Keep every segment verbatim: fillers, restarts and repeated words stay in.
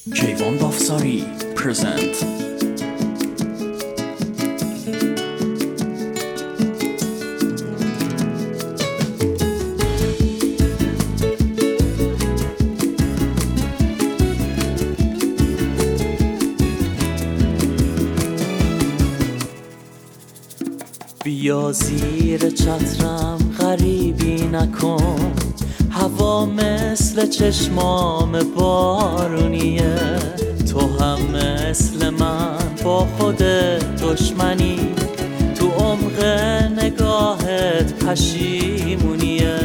کیوان بافساری present. بیا زیر چترم غریبی نکن، هوا مثل چشمام بارونیه. تو هم مثل من با خودت دشمنی، تو عمق نگاهت پشیمونیه.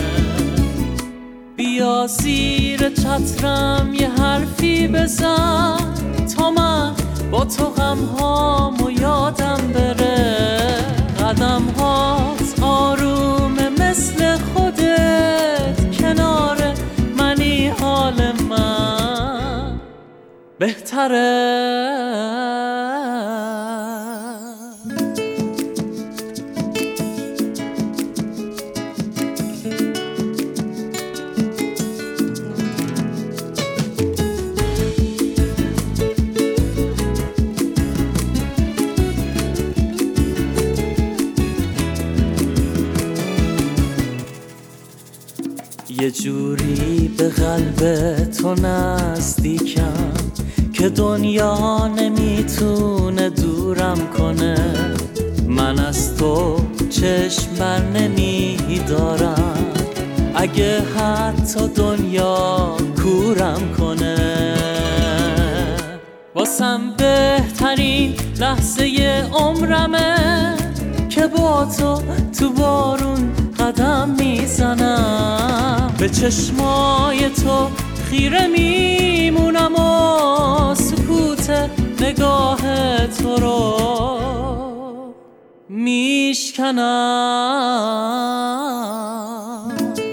بیا زیر چترم یه حرفی بزن، تا من با تو غمهامو یادم بره. قدم هات آرومه مثل خودت، کنار منی حال من بهتره. یه جوری به قلب تو نزدیکم که دنیا نمیتونه دورم کنه. من از تو چشم بر نمیدارم، اگه حتی دنیا کورم کنه. واسم بهترین لحظه عمرمه که با تو تو بارون قدم میزنم. به چشمای تو خیره میمونم و سکوت نگاه تو رو میشکنم.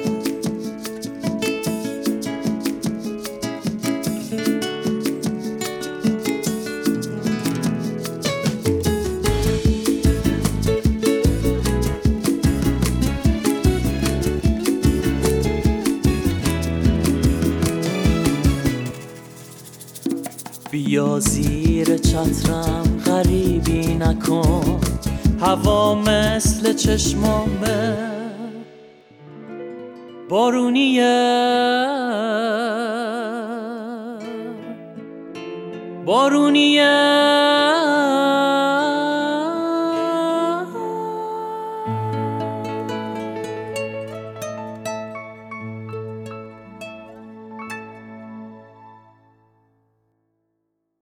بیا زیر چترم غریبی نکن، هوا مثل چشمامه بارونیه. بارونیه